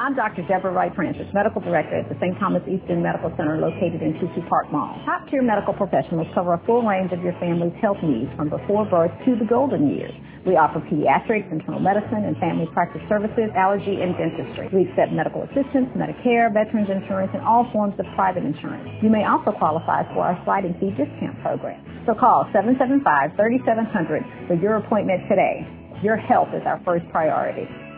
I'm Dr. Deborah Wright Francis, Medical Director at the St. Thomas Eastern Medical Center located in Tucci Park Mall. Top-tier medical professionals cover a full range of your family's health needs from before birth to the golden years. We offer pediatrics, internal medicine, and family practice services, allergy, and dentistry. We accept medical assistance, Medicare, veterans insurance, and all forms of private insurance. You may also qualify for our sliding fee discount program. So call 775-3700 for your appointment today. Your health is our first priority.